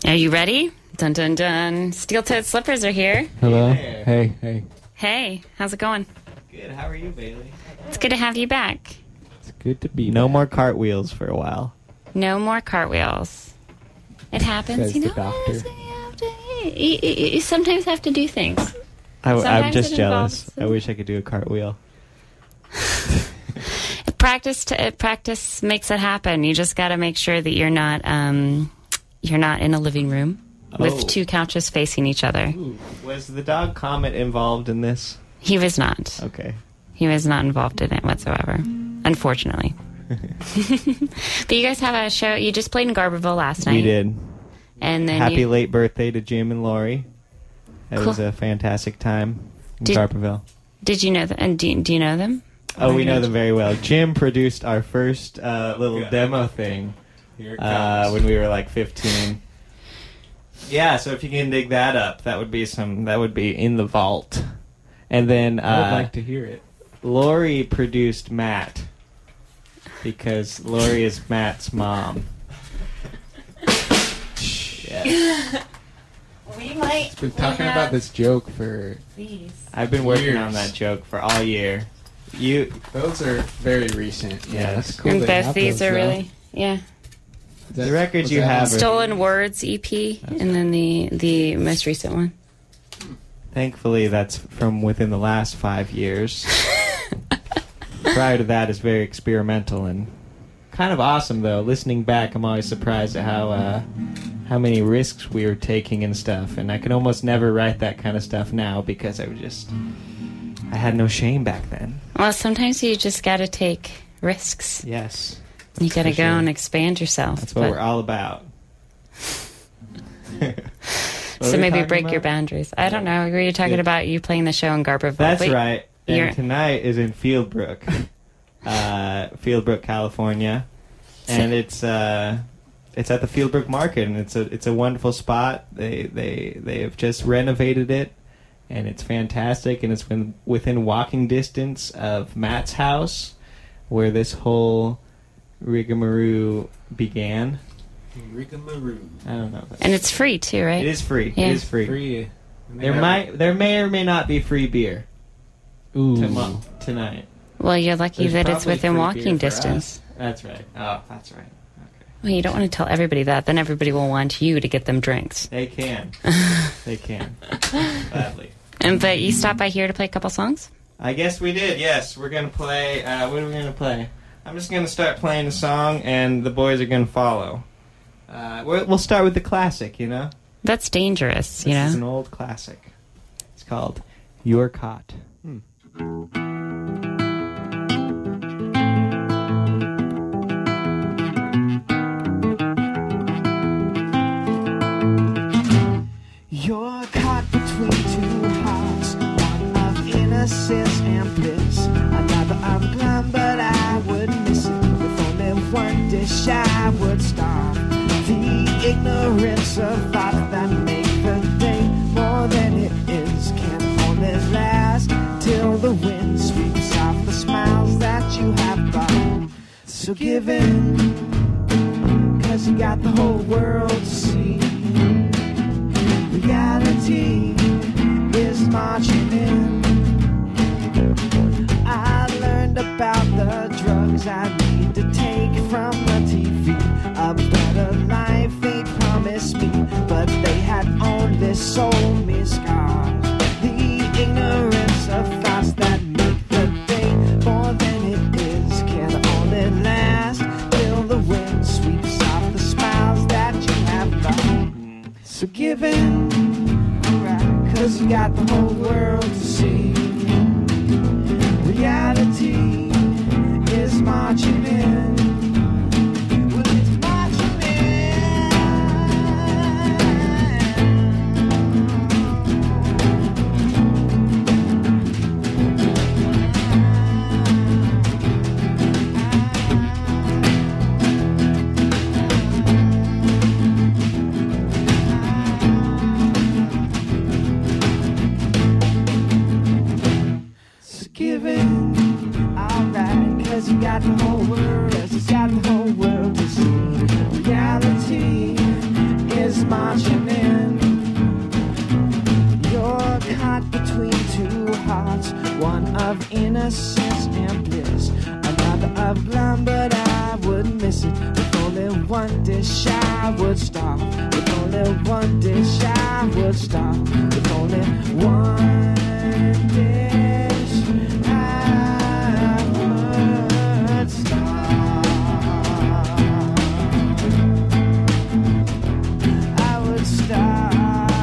Are you ready? Dun dun dun. Steel-toed slippers are here. Hello. Hey. Hey. Hey, how's it going? Good. How are you, Bailey? It's good to have you back. It's good to be No back. more cartwheels for a while. No more cartwheels. It happens, Says you the know. doctor. You sometimes have to do things. I'm Sometimes just it jealous. involves- I wish I could do a cartwheel. Practice makes it happen. You just got to make sure that you're not in a living room Oh. with two couches facing each other. Ooh. Was the dog Comet involved in this? He was not. Okay. He was not involved in it whatsoever, unfortunately. But you guys have a show. You just played in Garberville last night. We did. And then Happy you, late birthday to Jim and Lori. That Cool. was a fantastic time in Did- Garberville. did you know them? And do you know them? Oh, we know them very well. Jim produced our first little demo thing Here it comes. when we were like 15. Yeah, so if you can dig that up, that would be in the vault. And then I would like to hear it. Lori produced Matt because Lori is Matt's mom. Yes. We might. Been talking about this joke for... I've been working Years. on that joke for all year. Those are very recent. Yeah, Yes. that's cool. And they both have these those, are though. really, yeah. That- The records was you that have on- are- Stolen Words EP, and then the most recent one. Thankfully, that's from within the last 5 years. Prior to that is very experimental and kind of awesome, though. Listening back, I'm always surprised at how many risks we were taking and stuff. And I can almost never write that kind of stuff now because I had no shame back then. Well, sometimes you just got to take risks. Yes, You got to for go sure. and expand yourself. That's what But- we're all about. What So were we maybe talking break your about? boundaries. I don't know. Were you talking Yeah. about you playing the show in Garberville? That's Wait, right. you're- And tonight is in Fieldbrook, Fieldbrook, California, and it's at the Fieldbrook Market, and it's a wonderful spot. They have just renovated it, and it's fantastic, and it's within walking distance of Matt's house, where this whole rigmarole began. Rigmarole. I don't know. And it's free too, right? It is free. Yeah. It is free. Free. There may or may not be free beer Ooh. tonight. Well, you're lucky There's that it's probably within free walking beer for distance. us. That's right. Oh, that's right. Okay. Well, you don't want to tell everybody that. Then everybody will want you to get them drinks. They can. They can. Gladly. But you stopped by here to play a couple songs? I guess we did, yes. We're going to play... what are we going to play? I'm just going to start playing a song, and the boys are going to follow. We'll start with the classic, you know? That's dangerous, This you know? is an old classic. It's called You're Caught. You're caught between two hearts, one of innocence and bliss. Another I'm blind, but I would miss it. With only one dish, I would starve. The ignorance of thoughts that make the day more than it is can only last till the wind sweeps off the smiles that you have brought. So give in, 'cause you got the whole world to see. Reality is marching in. I learned about the drugs I need to take from the TV. A better life they promised me, but they had only sold me scars. The ignorance of thoughts that make the day more than it is can only last till the wind sweeps off the smiles that you have lost. So give in, alright, 'cause you got the whole world to see. Reality is marching in. Well, it's marching So give in, alright, 'cause you got the whole world marching in. You're caught between two hearts, one of innocence and bliss, another of glum, but I would miss it. With only one dish I would starve. With only one dish I would starve. With only one dish I would starve. I would starve.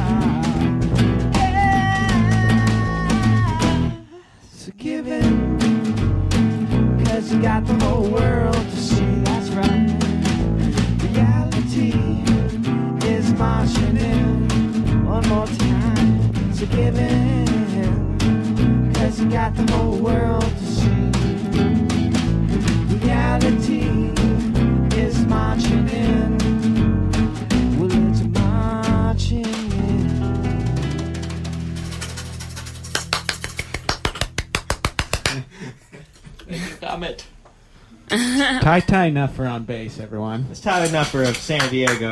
So give it, 'cause you got the whole world to see. That's right. Reality is marching in one more time. So give in, 'cause you got the whole world to see. Reality is marching in. Well, it's marching in. Comment. Ty Nuffer on bass, everyone. It's Tyler Nuffer of San Diego.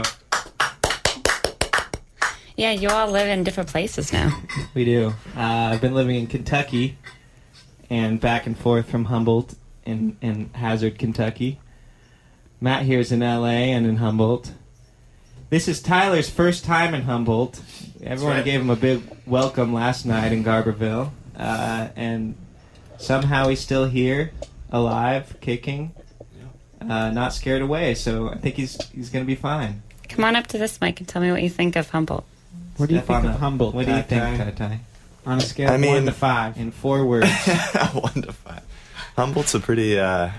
Yeah, you all live in different places now. We do. I've been living in Kentucky and back and forth from Humboldt in Hazard, Kentucky. Matt here is in LA and in Humboldt. This is Tyler's first time in Humboldt. Everyone right. gave him a big welcome last night in Garberville. And somehow he's still here, alive, kicking, not scared away. So I think he's going to be fine. Come on up to this mic and tell me what you think of Humboldt. What do you Step think on of up. Humboldt? What do you think, Ty? Tai? On a scale of 1 to 5. In 4 words. 1 to 5. Humboldt's a pretty, I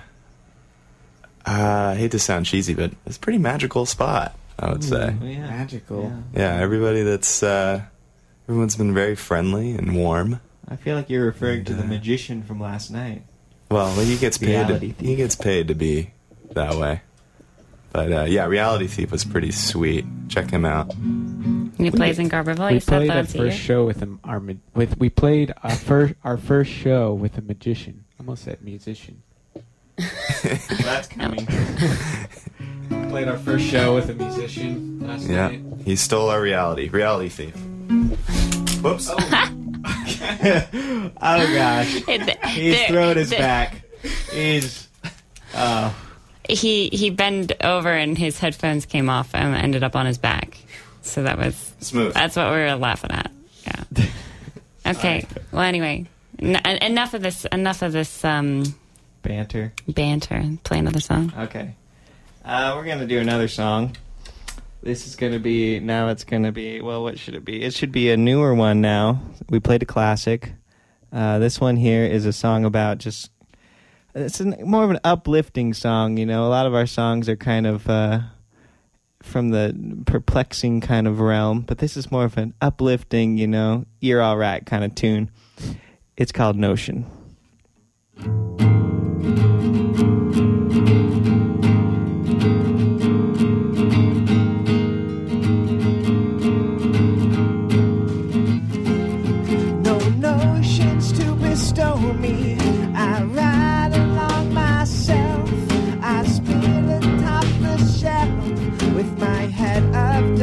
hate to sound cheesy, but it's a pretty magical spot, I would say. Yeah. Magical. Yeah, everybody everyone's been very friendly and warm. I feel like you're referring to the magician from last night. Well, he gets Reality paid. He gets paid to be that way. But yeah, Reality Thief was pretty sweet. Check him out. He plays in Garberville. We You said played our that to first you. show with him. We played our first show with a magician. I almost said musician. Well, that's coming. Played our first show with a musician last Yeah, night. he stole our Reality Thief. Whoops. Oh gosh. His throat is back. He's He bent over and his headphones came off and ended up on his back. So that was Smooth. That's what we were laughing at. Yeah. Okay. Well, anyway, enough of this. banter. Banter. Play another song. Okay. We're gonna do another song. This is gonna be well, what should it be? It should be a newer one now. We played a classic. This one here is a song about it's more of an uplifting song, you know. A lot of our songs are kind of from the perplexing kind of realm, but this is more of an uplifting, you know, you're all right kind of tune. It's called Notion. No notions to bestow me. I ride along myself. I spin atop the shelf with my head of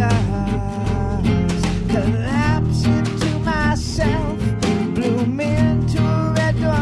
dust. Collapse into myself. Bloom into a red door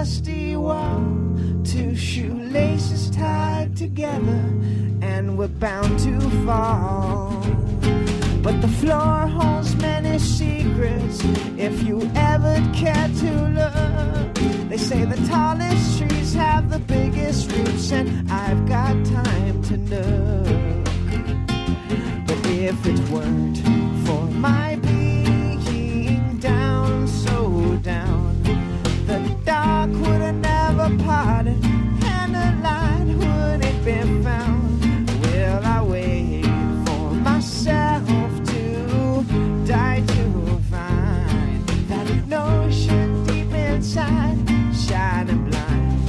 dusty wall, two shoelaces tied together, and we're bound to fall. But the floor holds many secrets if you ever care to look. They say the tallest trees have the biggest roots, and I've got time to look. But if it weren't for my being down, so down, the dark would have never parted, and the light wouldn't be found. Will I wait for myself to die to find that notion deep inside, shining blind?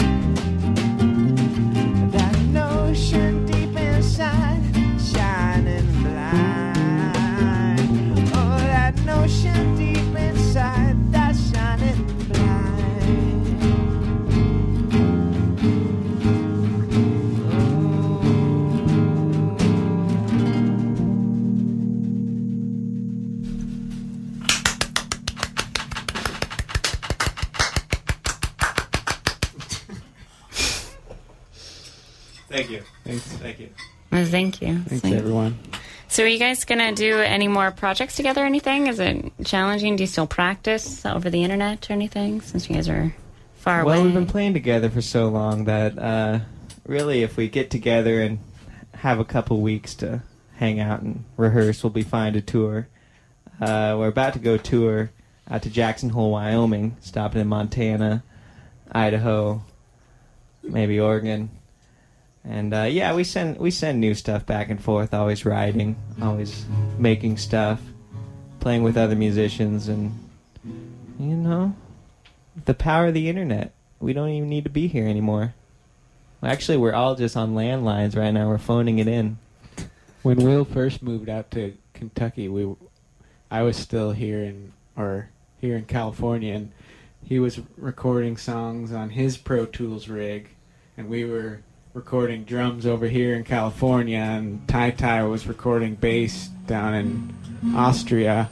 That notion deep inside, shining blind. Oh, that notion deep inside, that's shining blind. Thank you. Thanks. Thank you. Well, thank you. Thanks, everyone. So are you guys going to do any more projects together or anything? Is it challenging? Do you still practice over the internet or anything since you guys are far away? Well, we've been playing together for so long that really if we get together and have a couple weeks to hang out and rehearse, we'll be fine to tour. We're about to go tour out to Jackson Hole, Wyoming, stopping in Montana, Idaho, maybe Oregon. And yeah, we send new stuff back and forth, always writing, always making stuff, playing with other musicians, and you know, the power of the internet. We don't even need to be here anymore. Actually, we're all just on landlines right now. We're phoning it in. When Will first moved out to Kentucky, I was still here in California, and he was recording songs on his Pro Tools rig, and we were recording drums over here in California, and Tai was recording bass down in Australia.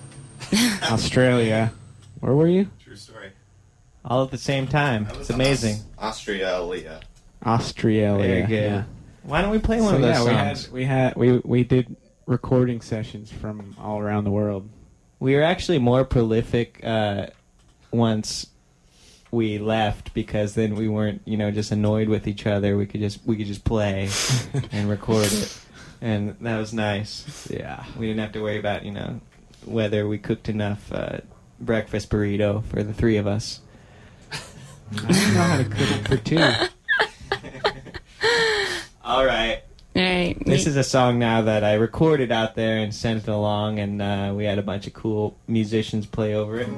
Where were you? True story. All at the same time. It's amazing. Australia. Very good. Yeah. Why don't we play one of those songs? We did recording sessions from all around the world. We were actually more prolific once we left, because then we weren't, just annoyed with each other. We could just play and record it, and that was nice. Yeah, we didn't have to worry about whether we cooked enough breakfast burrito for the three of us. I don't know how to cook it for two. All right. This is a song now that I recorded out there and sent it along, and we had a bunch of cool musicians play over it.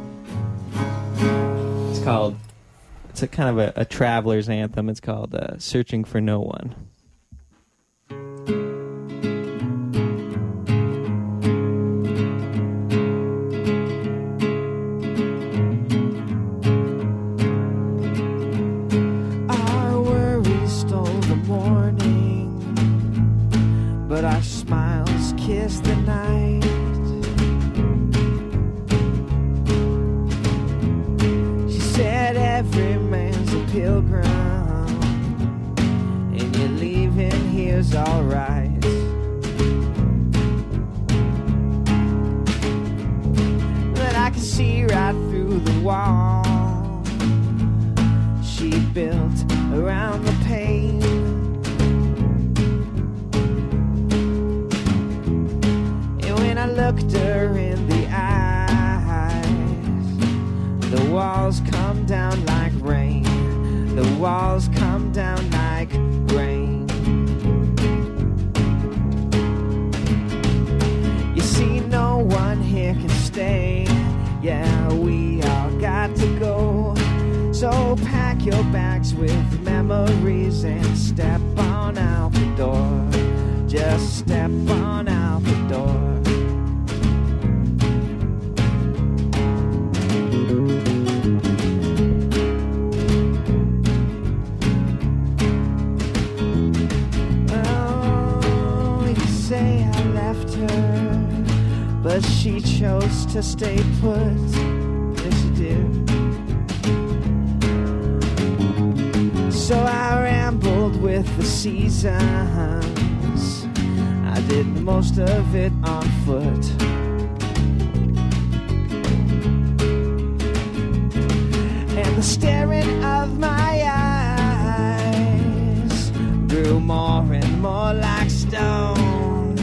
It's a kind of a traveler's anthem. It's called Searching for No One. Our worries stole the morning, but our smiles kissed the night. Said every man's a pilgrim, and you leaving here's alright. But I can see right through the wall she built around the pane. And when I looked her in the eyes, the walls come down like rain. The walls come down like rain. You see, no one here can stay. Yeah, we all got to go. So pack your bags with memories and step on out the door. Just step on out the door. But she chose to stay put. Yes, she did. with the seasons. I did most of it on foot. And the staring of my eyes grew more and more like stone.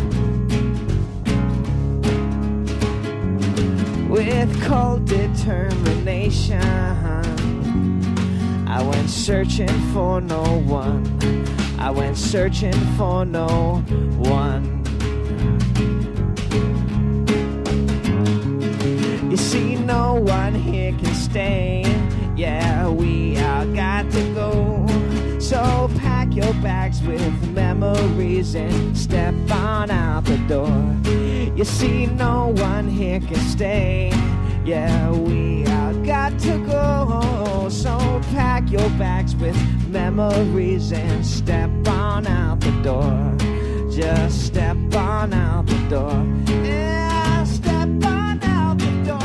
With cold determination, I went searching for no one. I went searching for no one. You see, no one here can stay. Yeah, we all got to go. So pack your bags with memories and step on out the door. You see, no one here can stay. Yeah, we all got to go. So pack your bags with memories and step on out the door. Just step on out the door. Yeah, step on out the door.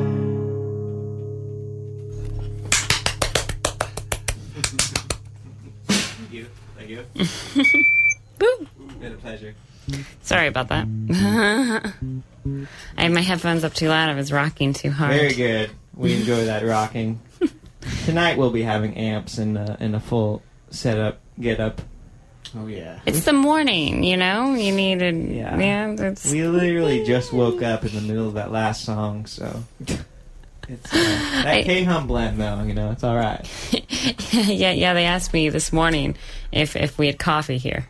Thank you. Thank you. Woo. Been a pleasure. Sorry about that. I had my headphones up too loud. I was rocking too hard. Very good. We enjoy that rocking. Tonight we'll be having amps and a full setup, get up. Oh yeah. It's the morning, you know? You need a... Yeah. That's... We literally just woke up in the middle of that last song, so... It's that K-Hum blend, though, you know, it's all right. yeah, they asked me this morning if we had coffee here.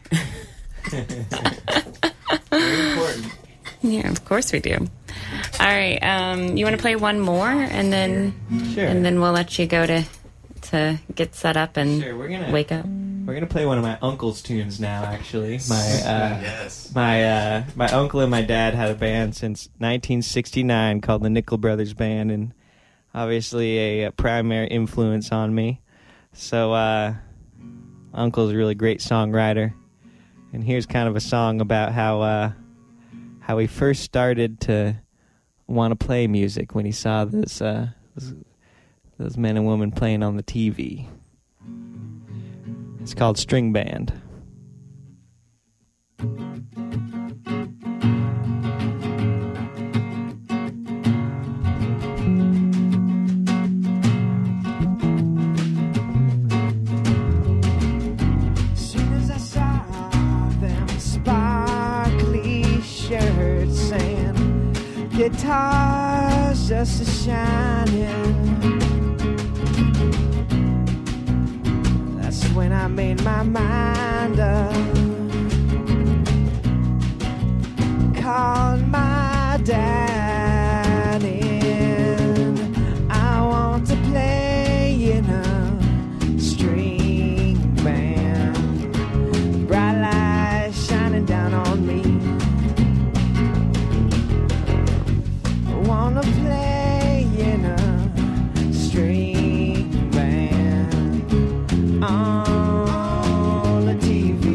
Very important. Yeah, of course we do. All right, you want to play one more, and then Sure. and then we'll let you go to get set up and Sure, we're gonna wake up. We're gonna play one of my uncle's tunes now. Actually, Yes. my uncle and my dad had a band since 1969 called the Nickel Brothers Band, and obviously a primary influence on me. So, uncle's a really great songwriter, and here's kind of a song about how he first started to want to play music when he saw those men and women playing on the TV. It's called String Band. Soon as I saw them sparkly shirts and guitars just a-shining, that's when I made my mind up. Called my dad in. I want to play in a string band. Bright lights shining down on me. I want to play in a string band on the TV.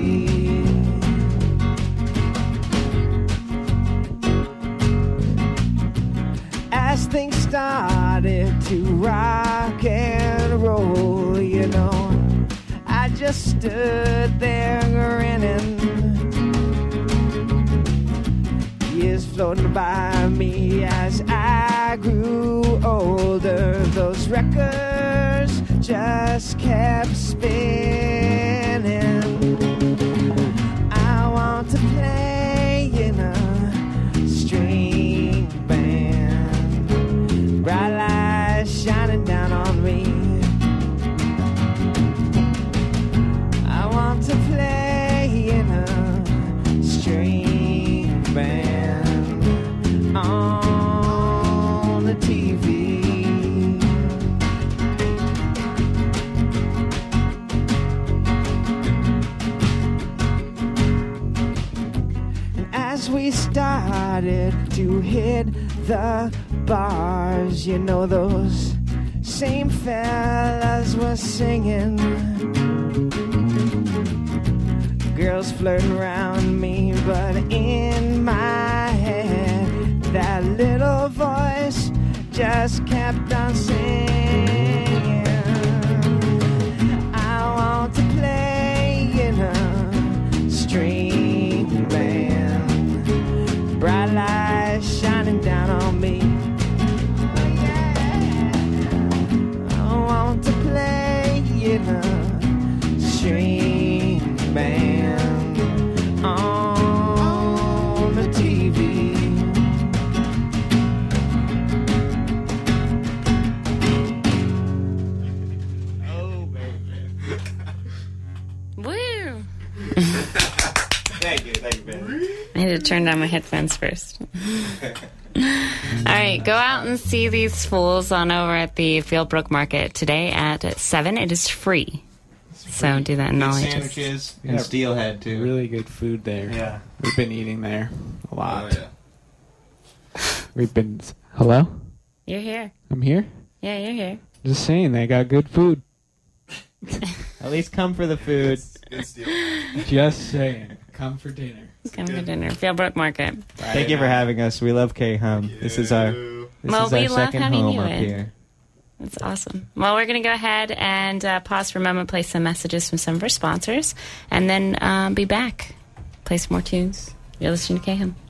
As things started to rock and roll, you know, I just stood there grinning. Years floating by me as I grew older. Those records just kept spinning. I want to play in a string band. Bright lights shining down on me. I want to play in a string band on the TV. And as we started to hit the bars, you know, those same fellas were singing. Girls flirting around me, but in my head, that little voice just kept on singing. I want to play dinner, string band on the TV. Oh, baby. Woo! Thank you, baby. I had to turn down my headphones first. All right, go out and see these fools on over at the Fieldbrook Market today at 7. It is free. So do that in Good all ages. sandwiches Yeah. and steelhead, too. Really good food there. Yeah. We've been eating there a lot. Oh, yeah. We've been. Hello? You're here. I'm here? Yeah, you're here. Just saying, they got good food. At least come for the food. Good steal. Just saying. Come for dinner. Come for dinner. Fieldbrook Market. Thank you for having us. We love K-Hum. This is our Well, we love second having home you up in. here. That's awesome. Well, we're going to go ahead and pause for a moment, play some messages from some of our sponsors, and then be back. Play some more tunes. You're listening to K-Hum.